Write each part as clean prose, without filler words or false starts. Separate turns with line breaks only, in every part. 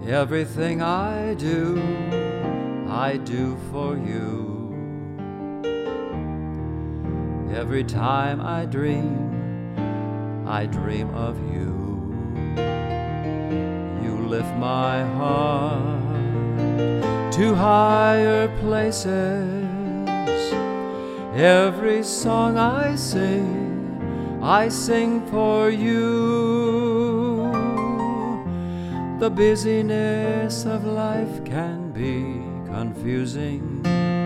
Everything I do for you. Every time I dream of you. You lift my heart to higher places. Every song I sing for you. The busyness of life can be confusing,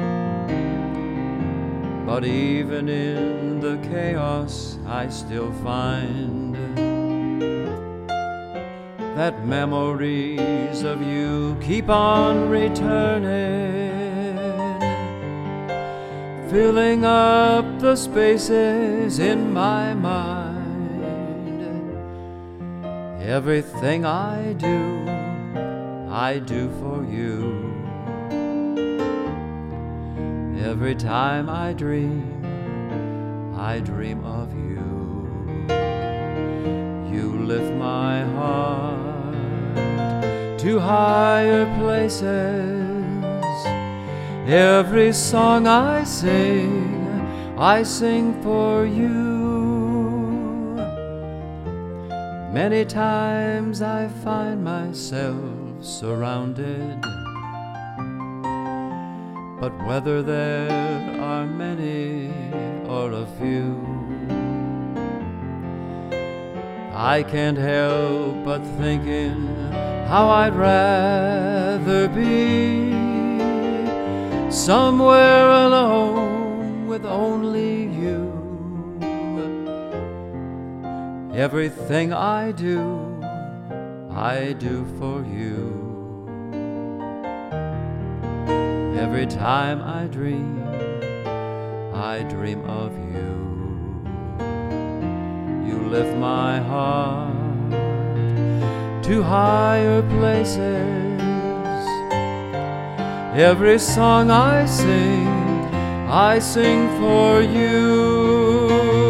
but even in the chaos I still find that memories of you keep on returning, filling up the spaces in my mind. Everything I do for you. Every time I dream of you. You lift my heart to higher places. Every song I sing for you. Many times I find myself surrounded, but whether there are many or a few, I can't help but thinking how I'd rather be somewhere alone with only you. Everything I do for you. Every time I dream of you. You lift my heart to higher places. Every song I sing for you.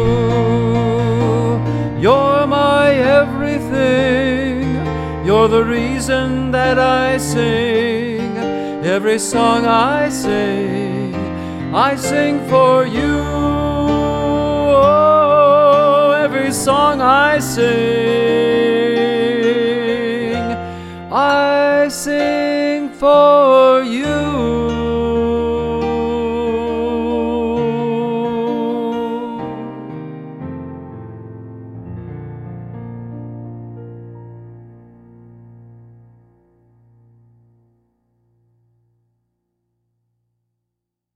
You're my everything. You're the reason that I sing. Every song I sing for you. Oh, every song I sing for